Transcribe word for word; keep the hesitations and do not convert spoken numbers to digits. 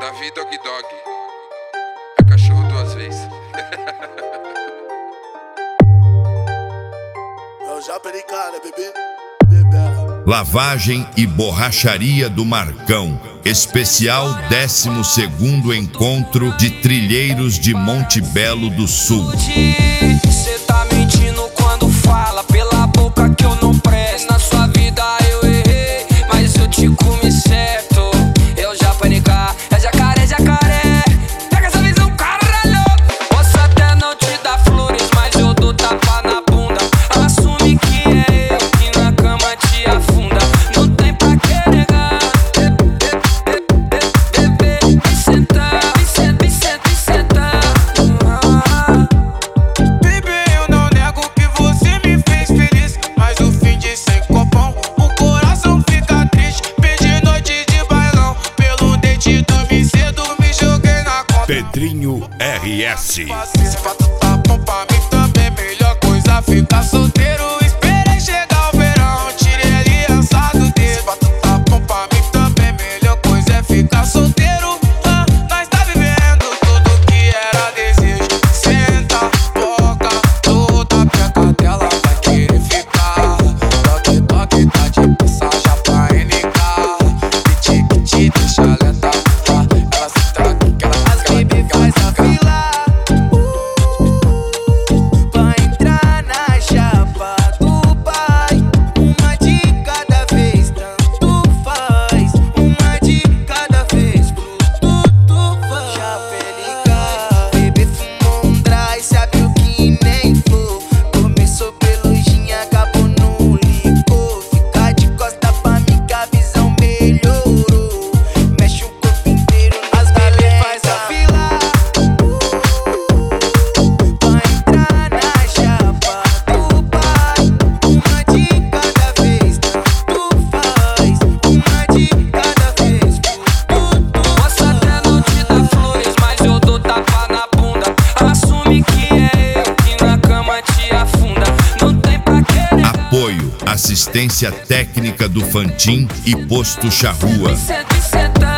Davi Dog Dog. É cachorro duas vezes. É o Japericana, bebê. Bebela. Lavagem e borracharia do Marcão. Especial décimo segundo encontro de trilheiros de Monte Belo do Sul. Cê tá mentindo quando fala pela boca que eu não presto. Na sua vida eu errei, mas eu te comi certo. Eu já panicar, é jacaré, jacaré. Pega essa visão, caralho. Posso até não te dar flores, mas eu dou tapa na bunda. Assume que é eu que na cama te afunda. Não tem pra que negar. Bebê, vem sentar, vem sentar, vem sentar, vem sentar. Bebê, eu não nego que você me fez feliz, mas o fim de sem copão, o coração fica triste. Perdi noite de bailão, pelo dente dormi cedo, me joguei na conta. Pedrinho R S. Se fato tá bom pra mim também, melhor coisa ficar solteiro. Esperei chegar o verão, tirei aliança do dedo. Se fato tá bom pra mim também, melhor coisa é ficar solteiro. Ah, nós tá vivendo tudo que era desejo. Senta, boca, toda peca dela vai querer ficar. Toque, toque, tá de passagem pra N K. Piti, piti, deixa alerta. Ela se traga, que ela As baby faz a fila pra entrar na chapa do pai. Uma de cada vez, tanto faz. Uma de cada vez, tudo faz. Chapelica, bebê fumou um dry, sabe o que nem for. Começou pelujinha, acabou no licor. Fica de costa pra mim que a visão melhorou. Mexe o corpo inteiro, as baby faz a fila pra entrar na chapa do pai. Uma de cada vez, tanto faz. Uma de cada vez, tudo. Posso até não te dar flores, mas eu dou tapa na bunda. Assume que é eu que na cama te afunda. Não tem pra querer. Apoio, assistência técnica do Fantin e Posto Charrua. Senta, senta.